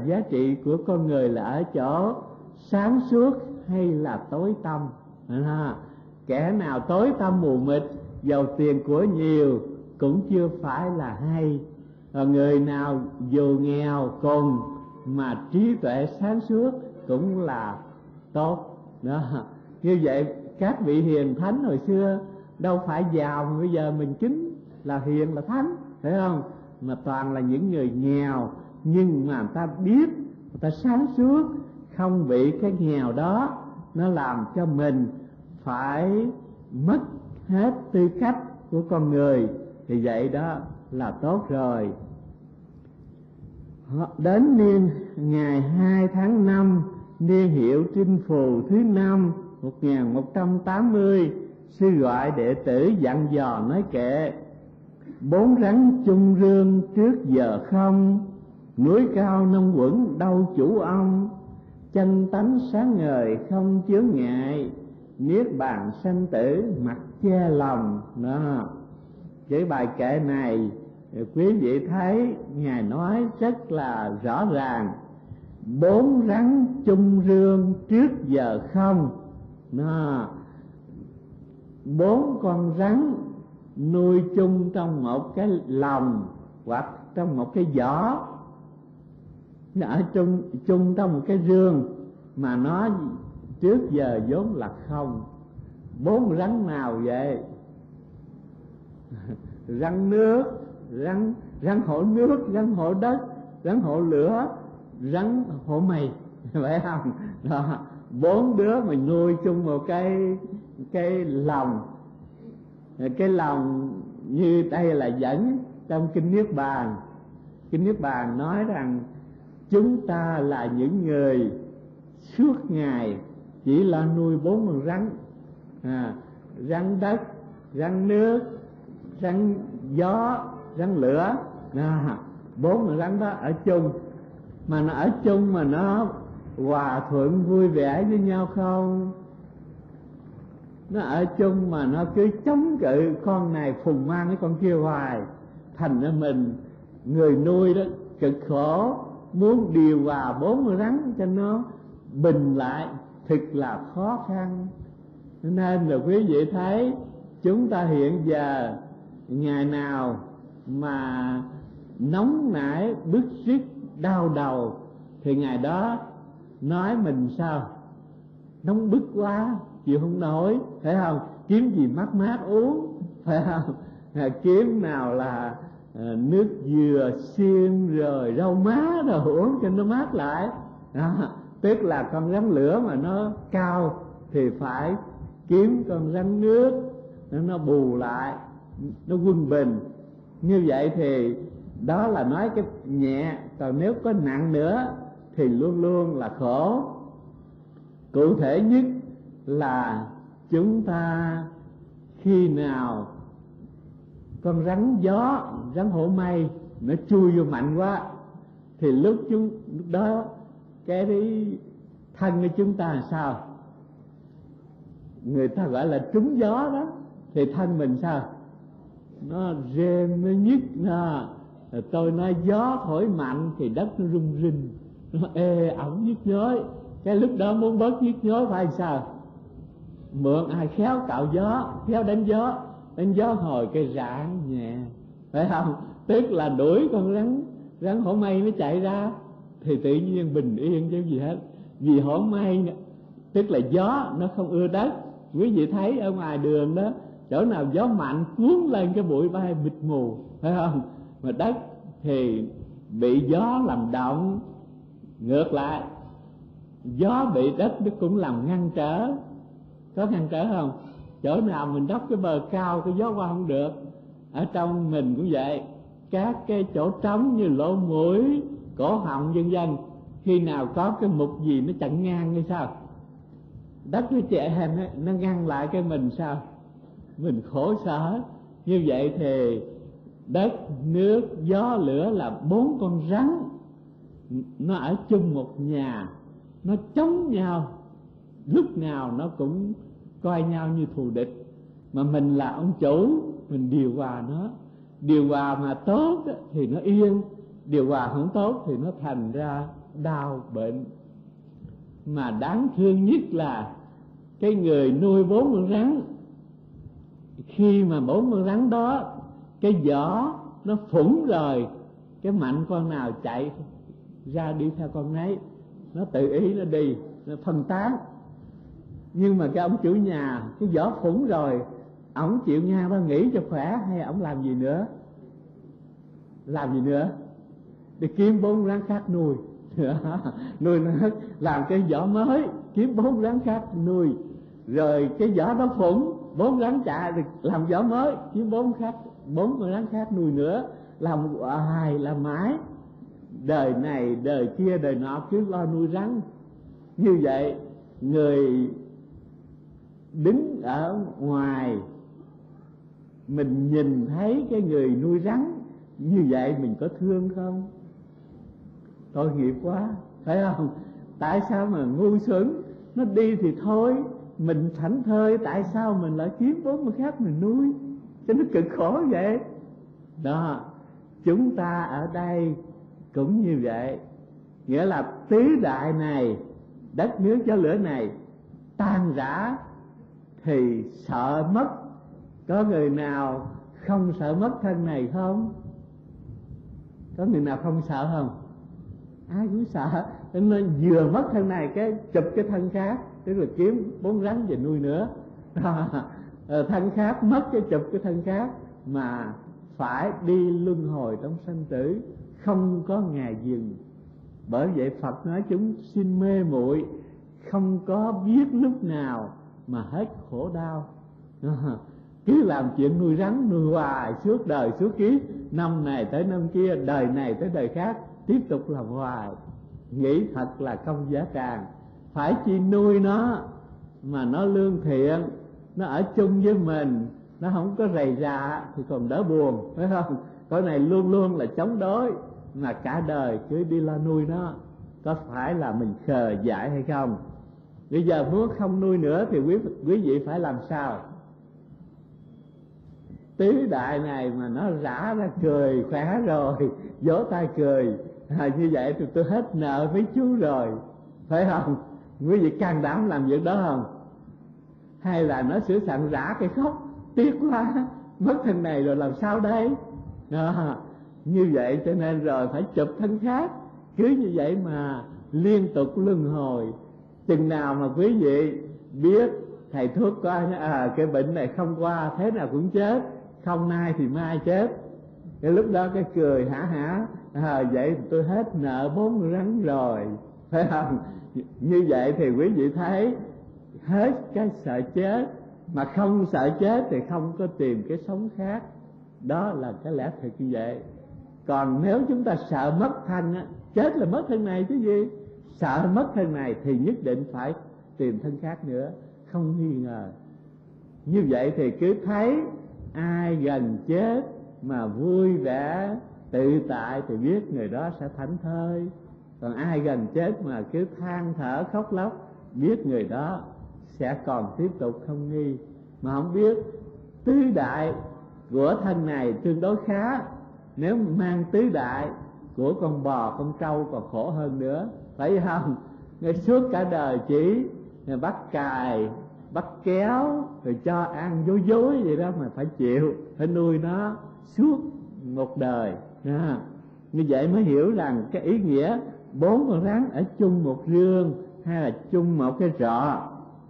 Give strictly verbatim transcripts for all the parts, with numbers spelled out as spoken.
giá trị của con người là ở chỗ sáng suốt hay là tối tăm. À, kẻ nào tối tăm mù mịt, giàu tiền của nhiều cũng chưa phải là hay. Và người nào dù nghèo cùng mà trí tuệ sáng suốt cũng là tốt. Đó. Như vậy các vị hiền thánh hồi xưa đâu phải giàu mà bây giờ mình kính là hiền là thánh, phải không? Mà toàn là những người nghèo, nhưng mà người ta biết, người ta sáng suốt, không bị cái nghèo đó nó làm cho mình phải mất hết tư cách của con người, thì vậy đó là tốt rồi. Đến niên ngày hai tháng năm, niên hiệu Trinh Phù thứ năm một nghìn một trăm tám mươi, sư gọi đệ tử dặn dò nói kệ: bốn rắn chung rương trước giờ không, núi cao nông quẩn đâu chủ ông, chân tánh sáng ngời không chướng ngại, niết bàn sanh tử mặc che lòng. Đó, cái bài kệ này quý vị thấy ngài nói rất là rõ ràng. Bốn rắn chung rương trước giờ không. Đó, bốn con rắn nuôi chung trong một cái lồng hoặc trong một cái giỏ, ở chung chung trong một cái rương mà nó trước giờ vốn là không. Bốn rắn nào vậy? Rắn nước, rắn rắn hổ nước, rắn hổ đất, rắn hổ lửa, rắn hổ mây, phải không? Đó, bốn đứa mình nuôi chung một cái cái lồng. Cái lồng như đây là dẫn trong kinh Niết Bàn. Kinh Niết Bàn nói rằng chúng ta là những người suốt ngày chỉ là nuôi bốn con rắn, à, rắn đất, rắn nước, rắn gió, rắn lửa. À, bốn con rắn đó ở chung, mà nó ở chung mà nó hòa thuận vui vẻ với nhau không? Nó ở chung mà nó cứ chống cự con này phùng mang cái con kia hoài, thành ra mình người nuôi đó cực khổ, muốn điều hòa bốn con rắn cho nó bình lại thực là khó khăn. Nên là quý vị thấy chúng ta hiện giờ ngày nào mà nóng nảy bức rứt đau đầu thì ngày đó nói mình sao? Nóng bức quá chịu không nổi, phải không? Kiếm gì mát mát uống, phải không? À, kiếm nào là à, nước dừa xiêm rồi rau má rồi uống cho nó mát lại. Đó, tức là con rắn lửa mà nó cao thì phải kiếm con rắn nước nó, nó bù lại, nó quân bình. Như vậy thì đó là nói cái nhẹ, còn nếu có nặng nữa thì luôn luôn là khổ. Cụ thể nhất là chúng ta khi nào con rắn gió, rắn hổ mây nó chui vô mạnh quá thì lúc chúng lúc đó cái đấy, thân của chúng ta là sao? Người ta gọi là trúng gió đó, thì thân mình sao? Nó rên, nó nhức. Nó tôi nói gió thổi mạnh thì đất nó rung rinh, nó ê ẩm nhức nhối. Cái lúc đó muốn bớt nhức nhối phải sao? Mượn ai khéo cạo gió, khéo đánh gió, đánh gió hồi cái rạng nhẹ, phải không? Tức là đuổi con rắn rắn hổ mây nó chạy ra thì tự nhiên bình yên chứ gì hết. Vì hổ mây tức là gió nó không ưa đất. Quý vị thấy ở ngoài đường đó, chỗ nào gió mạnh cuốn lên cái bụi bay mịt mù, phải không? Mà đất thì bị gió làm động. Ngược lại, gió bị đất nó cũng làm ngăn trở. Có ngăn trở không? Chỗ nào mình đắp cái bờ cao cái gió qua không được. Ở trong mình cũng vậy, các cái chỗ trống như lỗ mũi, cổ họng vân vân, khi nào có cái mục gì nó chặn ngang hay sao? Đất nó chạy nó, nó ngăn lại cái mình sao? Mình khổ sở. Như vậy thì đất, nước, gió, lửa là bốn con rắn, nó ở chung một nhà, nó chống nhau, lúc nào nó cũng coi nhau như thù địch. Mà mình là ông chủ, mình điều hòa nó. Điều hòa mà tốt thì nó yên, điều hòa không tốt thì nó thành ra đau bệnh. Mà đáng thương nhất là cái người nuôi bốn con rắn, khi mà bốn con rắn đó cái vỏ nó phủng rồi, cái mạnh con nào chạy ra đi theo con nấy, nó tự ý nó đi, nó phân tán. Nhưng mà cái ông chủ nhà cái vỏ phủng rồi, ổng chịu nha ba nghỉ cho khỏe, hay ổng làm gì nữa? Làm gì nữa? Đi kiếm bốn rắn khác nuôi. Nuôi nó làm cái vỏ mới, kiếm bốn rắn khác nuôi, rồi cái vỏ đó phủng, bốn rắn chạy được làm vỏ mới, kiếm bốn khác, bốn con rắn khác nuôi nữa, làm hoài làm mãi, đời này đời kia đời nọ cứ lo nuôi rắn. Như vậy người đứng ở ngoài mình nhìn thấy cái người nuôi rắn như vậy, mình có thương không? Tội nghiệp quá, phải không? Tại sao mà ngu xuẩn, nó đi thì thôi, mình thảnh thơi, tại sao mình lại kiếm bốn người khác mình nuôi cho nó cực khổ vậy? Đó, chúng ta ở đây cũng như vậy. Nghĩa là tứ đại này, đất nước gió lửa này tan rã thì sợ mất. Có người nào không sợ mất thân này không? Có người nào không sợ không? Ai cũng sợ. Cho nên vừa mất thân này cái chụp cái thân khác, tức là kiếm bốn rắn về nuôi nữa. Thân khác mất cái chụp cái thân khác, mà phải đi luân hồi trong sanh tử, không có ngày dừng. Bởi vậy Phật nói chúng sinh mê muội, không có biết lúc nào mà hết khổ đau. Cứ làm chuyện nuôi rắn nuôi hoài suốt đời suốt kiếp, năm này tới năm kia, đời này tới đời khác, tiếp tục làm hoài. Nghĩ thật là công giá tràng. Phải chi nuôi nó mà nó lương thiện, nó ở chung với mình, nó không có rầy rà thì còn đỡ buồn, phải không? Cái này luôn luôn là chống đối, mà cả đời cứ đi lo nuôi nó, có phải là mình khờ dại hay không? Bây giờ muốn không nuôi nữa thì quý quý vị phải làm sao? Tứ đại này mà nó rã ra cười khỏe rồi, vỗ tay cười, à, như vậy thì tôi hết nợ với chú rồi, phải không? Quý vị can đảm làm việc đó không? Hay là nó sửa soạn rã cái khóc, tiếc quá, mất thân này rồi làm sao đây? À, như vậy cho nên rồi phải chụp thân khác. Cứ như vậy mà liên tục luân hồi. Chừng nào mà quý vị biết thầy thuốc có à, cái bệnh này không qua thế nào cũng chết, không nay thì mai chết, cái lúc đó cái cười hả hả, à, vậy thì tôi hết nợ bốn rắn rồi, phải không? Như vậy thì quý vị thấy hết cái sợ chết, mà không sợ chết thì không có tìm cái sống khác. Đó là cái lẽ thật như vậy. Còn nếu chúng ta sợ mất thân á, chết là mất thân này chứ gì, sợ mất thân này thì nhất định phải tìm thân khác nữa, không nghi ngờ. Như vậy thì cứ thấy ai gần chết mà vui vẻ tự tại thì biết người đó sẽ thảnh thơi. Còn ai gần chết mà cứ than thở khóc lóc, biết người đó sẽ còn tiếp tục không nghi. Mà không biết tứ đại của thân này tương đối khá, nếu mang tứ đại của con bò con trâu còn khổ hơn nữa, phải không? Ngay suốt cả đời chỉ bắt cài bắt kéo rồi cho ăn dối dối vậy đó, mà phải chịu, phải nuôi nó suốt một đời. À, như vậy mới hiểu rằng cái ý nghĩa bốn con rắn ở chung một rương hay là chung một cái rọ,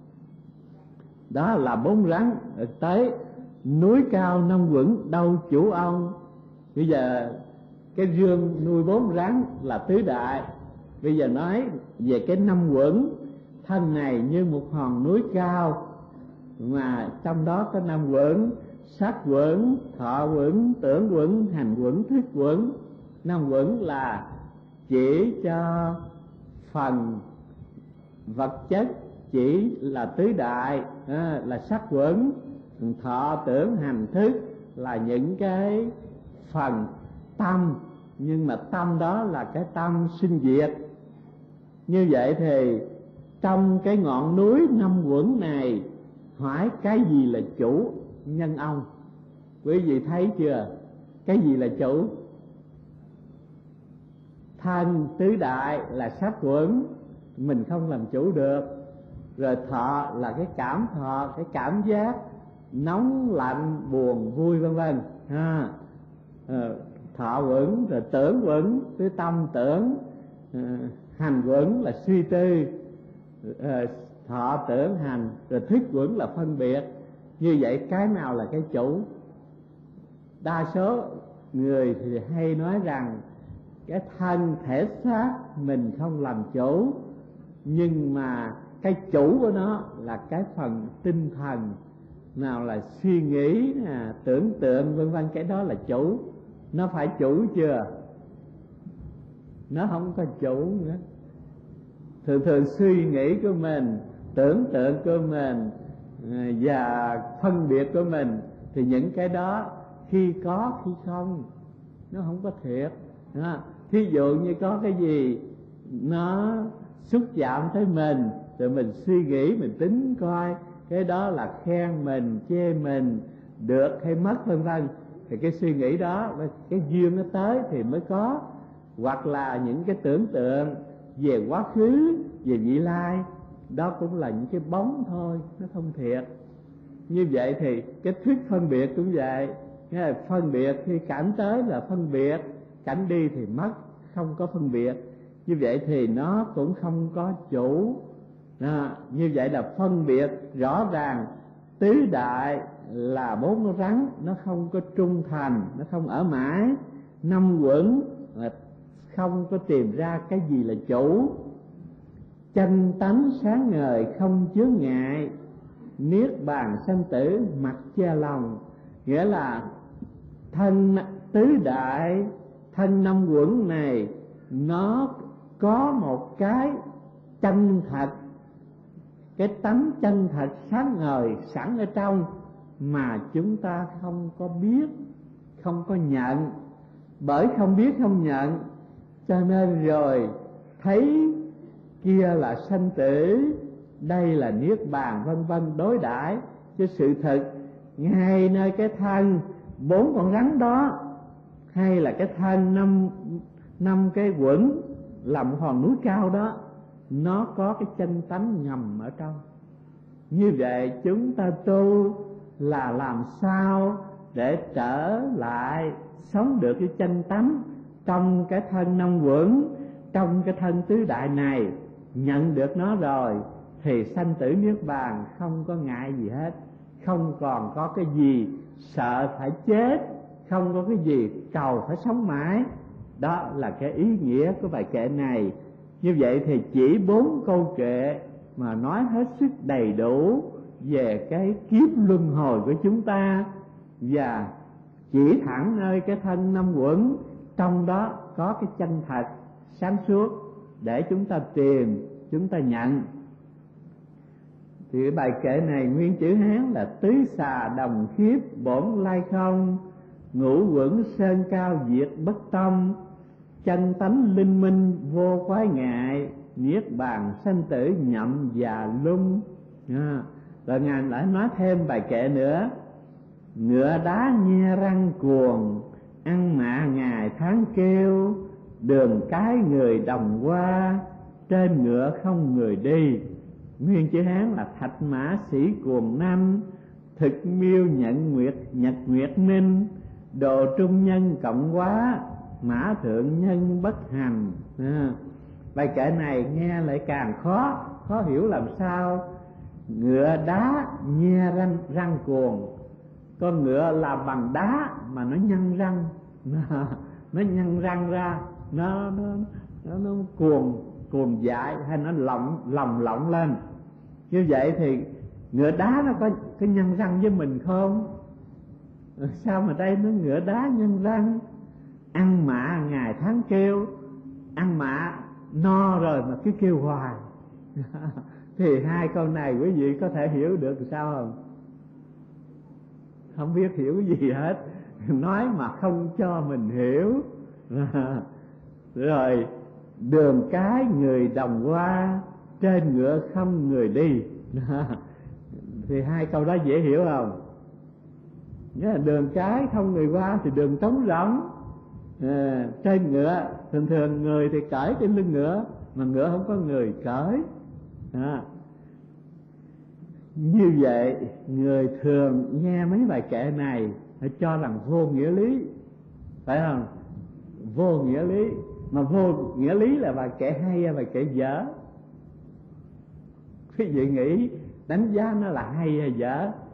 đó là bốn rắn. Tới núi cao năm quẩn đâu chủ ông. Bây giờ cái rương nuôi bốn rắn là tứ đại. Bây giờ nói về cái năm quẩn, thân này như một hòn núi cao, mà trong đó có năm quẩn: sắc quẩn, thọ quẩn, tưởng quẩn, hành quẩn, thức quẩn. Năm quẩn là chỉ cho phần vật chất, chỉ là tứ đại, à, là sắc quẩn. Thọ, tưởng, hành, thức là những cái phần tâm, nhưng mà tâm đó là cái tâm sinh diệt. Như vậy thì trong cái ngọn núi năm quẩn này, hỏi cái gì là chủ nhân ông? Quý vị thấy chưa? Cái gì là chủ? thân tứ đại là sắc quẩn, mình không làm chủ được. Rồi thọ là cái cảm thọ, cái cảm giác nóng lạnh buồn vui vân vân ha. À, thọ quẩn, rồi tưởng quẩn, cái tâm tưởng. À, hành quẩn là suy tư. À, thọ tưởng hành, rồi thức quẩn là phân biệt. Như vậy cái nào là cái chủ? Đa số người thì hay nói rằng cái thân thể xác mình không làm chủ, nhưng mà cái chủ của nó là cái phần tinh thần, nào là suy nghĩ, à, tưởng tượng vân vân, cái đó là chủ. Nó phải chủ chưa? Nó không có chủ nữa. Thường thường suy nghĩ của mình, tưởng tượng của mình và phân biệt của mình, thì những cái đó khi có khi không, nó không có thiệt. Thí dụ như có cái gì nó xúc chạm tới mình, rồi mình suy nghĩ, mình tính coi cái đó là khen mình, chê mình, được hay mất vân vân, thì cái suy nghĩ đó, cái duyên nó tới thì mới có. Hoặc là những cái tưởng tượng về quá khứ, về vị lai, đó cũng là những cái bóng thôi, nó không thiệt. Như vậy thì cái thuyết phân biệt cũng vậy. Phân biệt khi cảnh tới là phân biệt, cảnh đi thì mất, không có phân biệt. Như vậy thì nó cũng không có chủ. À, như vậy là phân biệt rõ ràng. Tứ đại là bốn con rắn, nó không có trung thành, nó không ở mãi. Năm quẩn là không có tìm ra cái gì là chủ. Chánh tánh sáng ngời không chướng ngại, niết bàn sanh tử mặc che lòng. Nghĩa là thân tứ đại, thân năm quẩn này nó có một cái chân thật, cái tánh chân thật sáng ngời sẵn ở trong, mà chúng ta không có biết, không có nhận. Bởi không biết không nhận, cho nên rồi thấy kia là sanh tử, đây là niết bàn vân vân đối đãi. Chứ sự thật ngay nơi cái thân bốn con rắn đó, hay là cái thân năm năm cái quẩn làm hòn núi cao đó, nó có cái chân tánh ngầm ở trong. Như vậy chúng ta tu là làm sao để trở lại sống được cái chân tánh trong cái thân năm quẩn, trong cái thân tứ đại này. Nhận được nó rồi thì sanh tử niết bàn không có ngại gì hết, không còn có cái gì sợ phải chết, không có cái gì cầu phải sống mãi. Đó là cái ý nghĩa của bài kệ này. Như vậy thì chỉ bốn câu kệ mà nói hết sức đầy đủ về cái kiếp luân hồi của chúng ta, và chỉ thẳng nơi cái thân năm quẩn, trong đó có cái chân thật sáng suốt để chúng ta tìm, chúng ta nhận. Thì cái bài kệ này nguyên chữ Hán là tứ xà đồng khiếp bổn lai không, ngũ quẩn sơn cao diệt bất tâm, chân tánh linh minh vô quái ngại, niết bàn sanh tử nhậm già lung. À, rồi Ngài lại nói thêm bài kệ nữa: ngựa đá nhe răng cuồng, ăn mạ ngày tháng kêu, đường cái người đồng qua, trên ngựa không người đi. Nguyên chữ Hán là thạch mã sĩ cuồng năm, thực miêu nhận nguyệt nhật nguyệt minh, đồ trung nhân cộng quá, mã thượng nhân bất hành. À, bài kệ này nghe lại càng khó, khó hiểu làm sao. Ngựa đá nhe răng, răng cuồng, con ngựa là bằng đá mà nó nhăn răng, nó, nó nhăn răng ra, nó nó nó, nó cuồng cuồng dại, hay nó lỏng lồng lộng lên. Như vậy thì ngựa đá nó có cái nhăn răng với mình không? Sao mà đây nó ngựa đá nhăn răng? Ăn mạ ngày tháng kêu, ăn mạ no rồi mà cứ kêu hoài. Thì hai câu này quý vị có thể hiểu được sao không? Không biết hiểu cái gì hết, nói mà không cho mình hiểu. Rồi đường cái người đồng qua, trên ngựa không người đi. Thì hai câu đó dễ hiểu không? Nghĩa là đường cái không người qua thì đường trống rỗng, à, trên ngựa. Thường thường người thì cởi trên lưng ngựa, mà ngựa không có người cởi. à. Như vậy người thường nghe mấy bài kệ này họ cho rằng vô nghĩa lý, phải không? Vô nghĩa lý. Mà vô nghĩa lý là bài kệ hay hay bài kệ dở? Quý vị nghĩ đánh giá nó là hay hay dở?